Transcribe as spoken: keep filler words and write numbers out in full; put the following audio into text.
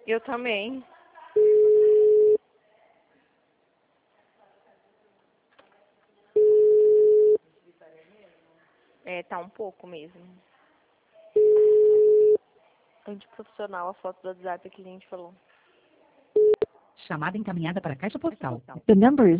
Eu também. É, tá um pouco mesmo. Antiprofissional a foto do WhatsApp que a gente falou. Chamada encaminhada para a caixa postal. The number is